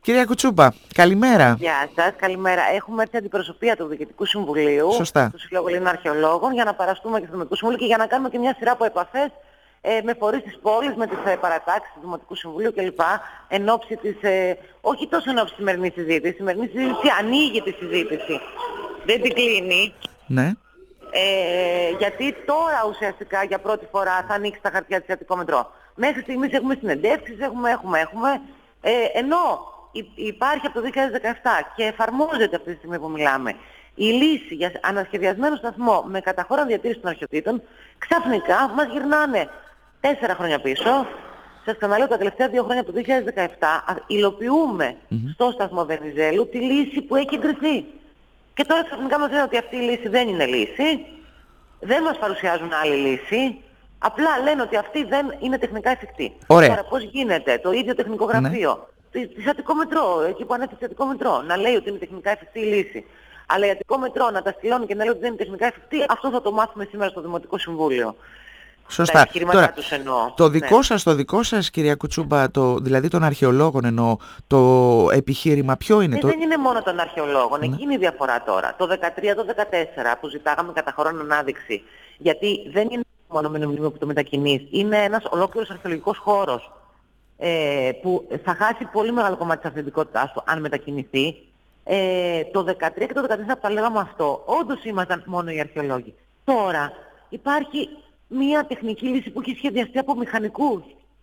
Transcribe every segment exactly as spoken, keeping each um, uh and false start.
Κυρία Κουτσούπα, καλημέρα. Γεια σας, καλημέρα. Έχουμε έρθει αντιπροσωπεία του Διοικητικού Συμβουλίου, Σωστά. του Συλλόγου Ελλήνων Αρχαιολόγων, για να παραστούμε και στο Δημοτικό Συμβούλιο και για να κάνουμε και μια σειρά από επαφές ε, με φορείς της πόλης, με τις ε, παρατάξεις του Δημοτικού Συμβουλίου κλπ. Εν ώψη της, ε, όχι τόσο εν ώψη της σημερινής συζήτησης, η σημερινή συζήτηση ανοίγει τη συζήτηση. Δεν την κλείνει. Ναι. Ε, γιατί τώρα ουσιαστικά για πρώτη φορά θα ανοίξει τα χαρτιά της Αττικό Μετρό. Μέχρι στιγμής έχουμε συνεντεύξεις, έχουμε, έχουμε, έχουμε. Ε, ενώ υπάρχει από το δύο χιλιάδες δεκαεπτά και εφαρμόζεται αυτή τη στιγμή που μιλάμε η λύση για ανασχεδιασμένο σταθμό με καταχώρα διατήρηση των αρχαιοτήτων, ξαφνικά μας γυρνάνε τέσσερα χρόνια πίσω. Σας ξαναλέω, τα τελευταία δύο χρόνια από το δύο χιλιάδες δεκαεπτά υλοποιούμε mm-hmm. στο σταθμό Βενιζέλου τη λύση που έχει εγκριθεί. Και τώρα ξαφνικά μας λένε ότι αυτή η λύση δεν είναι λύση, δεν μας παρουσιάζουν άλλη λύση, απλά λένε ότι αυτή δεν είναι τεχνικά εφικτή. Ωραία. Τώρα πώς γίνεται το ίδιο τεχνικό γραφείο ναι. της Αττικό Μετρό, εκεί που ανέφερε Αττικό Μετρό, να λέει ότι είναι τεχνικά εφικτή η λύση, αλλά η Αττικό Μετρό να τα στυλώνει και να λέει ότι δεν είναι τεχνικά εφικτή, αυτό θα το μάθουμε σήμερα στο Δημοτικό Συμβούλιο. Σωστά. Τώρα, τους εννοώ. Το δικό ναι. σας, το δικό σας κυρία Κουτσούμπα, το, δηλαδή των αρχαιολόγων εννοώ, το επιχείρημα ποιο είναι? Ε, το... Δεν είναι μόνο των αρχαιολόγων, ναι. Εκείνη είναι η διαφορά τώρα. Το δεκατρία, το δεκατέσσερα που ζητάγαμε καταχωρών ανάδειξη, γιατί δεν είναι μόνο με μνημείο που το μετακινείς, είναι ένας ολόκληρος αρχαιολογικός χώρος ε, που θα χάσει πολύ μεγάλο κομμάτι της αυθεντικότητάς του αν μετακινηθεί. Ε, το δεκατρία και το δεκατέσσερα που τα λέγαμε αυτό, όντως ήμασταν μόνο οι αρχαιολόγοι. Τώρα υπάρχει μια τεχνική λύση που έχει σχεδιαστεί από μηχανικούς.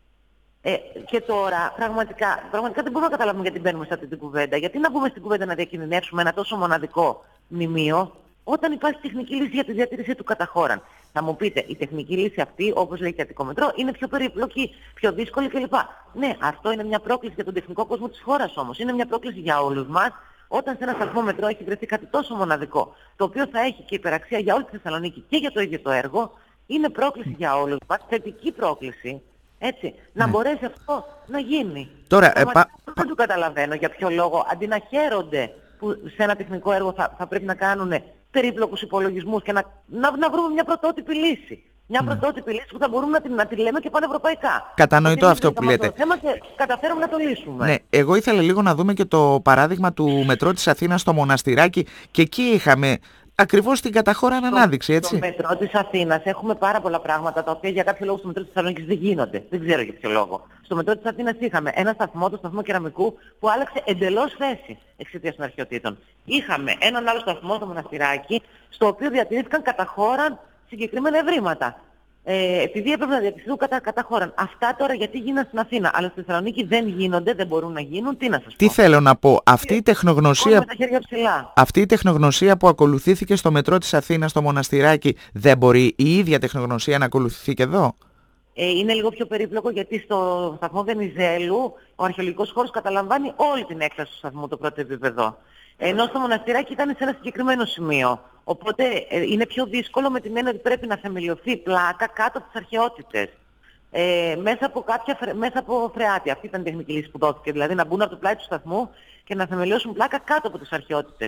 Ε, και τώρα πραγματικά, πραγματικά δεν μπορούμε να καταλάβουμε γιατί μπαίνουμε σε αυτή την κουβέντα. Γιατί να μπούμε στην κουβέντα να διακινδυνεύσουμε ένα τόσο μοναδικό μνημείο όταν υπάρχει τεχνική λύση για τη διατήρηση του καταχώραν. Θα μου πείτε, η τεχνική λύση αυτή, όπως λέει και Αττικό Μετρό, είναι πιο περίπλοκη, πιο δύσκολη κλπ. Ναι, αυτό είναι μια πρόκληση για τον τεχνικό κόσμο της χώρας όμως. Είναι μια πρόκληση για όλους μας. Όταν σε ένα σταθμό μετρό έχει βρεθεί κάτι τόσο μοναδικό, το οποίο θα έχει και υπεραξία για όλη τη Θεσσαλονίκη και για το ίδιο το έργο, είναι πρόκληση για όλους μας, θετική πρόκληση. Έτσι, ναι. να μπορέσει αυτό να γίνει. Τώρα, ε, πα... δεν το καταλαβαίνω για ποιο λόγο, αντί να χαίρονται που σε ένα τεχνικό έργο θα, θα πρέπει να κάνουν περίπλοκους υπολογισμούς και να, να, να βρούμε μια πρωτότυπη λύση. Μια ναι. πρωτότυπη λύση που θα μπορούμε να την, να την λέμε και πανευρωπαϊκά. Κατανοητό αυτό που λέτε. Το θέμα και καταφέρουμε να το λύσουμε. Ναι, εγώ ήθελα λίγο να δούμε και το παράδειγμα του μετρό της Αθήνας στο Μοναστηράκι και εκεί είχαμε ακριβώς την καταχώρα ανάδειξη, έτσι. Στο μετρό της Αθήνας έχουμε πάρα πολλά πράγματα τα οποία για κάποιο λόγο στο μετρό της Θεσσαλονίκης δεν γίνονται. Δεν ξέρω για ποιο λόγο. Στο μετρό της Αθήνας είχαμε ένα σταθμό, το σταθμό Κεραμικού, που άλλαξε εντελώς θέση εξαιτίας των αρχαιοτήτων. Είχαμε έναν άλλο σταθμό, το Μοναστηράκι, στο οποίο διατηρήθηκαν καταχώραν συγκεκριμένα ευρήματα. Ε, επειδή έπρεπε να διατηρηθούν κατά, καταχώραν. Αυτά τώρα γιατί γίνανε στην Αθήνα, αλλά στη Θεσσαλονίκη δεν γίνονται, δεν μπορούν να γίνουν. Τι να σας πω. Τι θέλω να πω, αυτή η τεχνογνωσία, με τα χέρια ψηλά. αυτή η τεχνογνωσία που ακολουθήθηκε στο μετρό της Αθήνας, στο Μοναστηράκι, δεν μπορεί η ίδια τεχνογνωσία να ακολουθηθεί και εδώ? Ε, είναι λίγο πιο περίπλοκο γιατί στο σταθμό Βενιζέλου ο αρχαιολογικός χώρος καταλαμβάνει όλη την έκταση του σταθμού, το πρώτο επίπεδο. Ενώ στο Μοναστηράκι ήταν σε ένα συγκεκριμένο σημείο. Οπότε ε, είναι πιο δύσκολο με την έννοια ότι πρέπει να θεμελιωθεί πλάκα κάτω από τις αρχαιότητες. Ε, μέσα, από κάποια, μέσα από φρεάτια. Αυτή ήταν η τεχνική λύση που δόθηκε. Δηλαδή να μπουν από το πλάι του σταθμού και να θεμελιώσουν πλάκα κάτω από τις αρχαιότητες.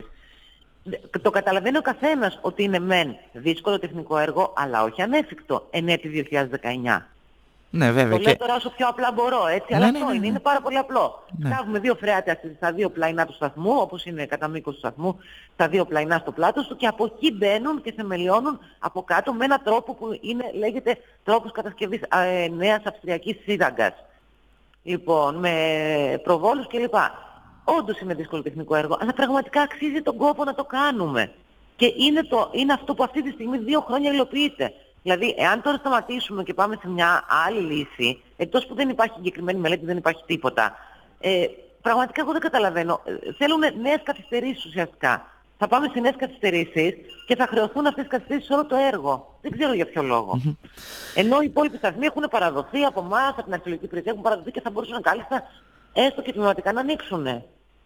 Το καταλαβαίνει ο καθένας ότι είναι μεν δύσκολο τεχνικό έργο, αλλά όχι ανέφικτο εν έτη δύο χιλιάδες δεκαεννιά. Ναι, βέβαια. Το λέω τώρα όσο πιο απλά μπορώ, έτσι, ναι, αλλά ναι, αυτό ναι, ναι. είναι, είναι πάρα πολύ απλό. Ναι. Στάβουμε δύο φρεάτια στα δύο πλαϊνά του σταθμού, όπως είναι κατά μήκος του σταθμού, στα δύο πλαϊνά στο πλάτος του και από εκεί μπαίνουν και θεμελιώνουν από κάτω με έναν τρόπο που είναι, λέγεται τρόπος κατασκευής ε, νέας αυστριακής σύραγγας. Λοιπόν, με προβόλους κλπ. Όντως είναι δύσκολο τεχνικό έργο, αλλά πραγματικά αξίζει τον κόπο να το κάνουμε. Και είναι, το, είναι αυτό που αυτή τη στιγμή δύο χρόνια υλοποιείται. Δηλαδή, εάν τώρα σταματήσουμε και πάμε σε μια άλλη λύση, εκτός που δεν υπάρχει συγκεκριμένη μελέτη, δεν υπάρχει τίποτα, ε, πραγματικά εγώ δεν καταλαβαίνω. Ε, θέλουν νέες καθυστερήσεις ουσιαστικά. Θα πάμε σε νέες καθυστερήσεις και θα χρεωθούν αυτές τις καθυστερήσεις σε όλο το έργο. Δεν ξέρω για ποιο λόγο. Mm-hmm. Ενώ οι υπόλοιποι σταθμοί έχουν παραδοθεί από εμάς, από την αρχαιολογική υπηρεσία, έχουν παραδοθεί και θα μπορούσαν κάλλιστα έστω και τμηματικά να ανοίξουν.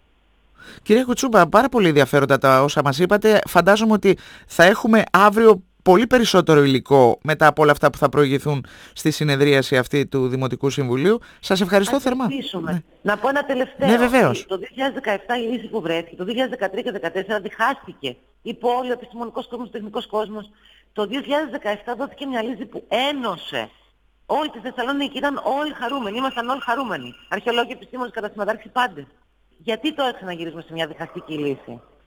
Κύριε Κουτσούμπα, πάρα πολύ ενδιαφέροντα τα όσα μας είπατε. Φαντάζομαι ότι θα έχουμε αύριο πολύ περισσότερο υλικό μετά από όλα αυτά που θα προηγηθούν στη συνεδρίαση αυτή του Δημοτικού Συμβουλίου. Σας ευχαριστώ Ας θερμά. Ναι. Να πω ένα τελευταίο. Ναι, βεβαίως. Το δύο χιλιάδες δεκαεπτά η λύση που βρέθηκε, το δύο χιλιάδες δεκατρία και δύο χιλιάδες δεκατέσσερα διχάστηκε. Είπε όλοι ο επιστημονικός κόσμος, ο τεχνικός κόσμος. Το δύο χιλιάδες δεκαεπτά δόθηκε μια λύση που ένωσε όλη τη Θεσσαλονίκη. Ήταν όλοι χαρούμενοι, ήμασταν όλοι χαρούμενοι. Αρχαιολόγοι, επιστήμονες, κατασυμματάρχες, πάντες. Γιατί τώρα ξαναγυρίζουμε σε μια διχαστική λύση?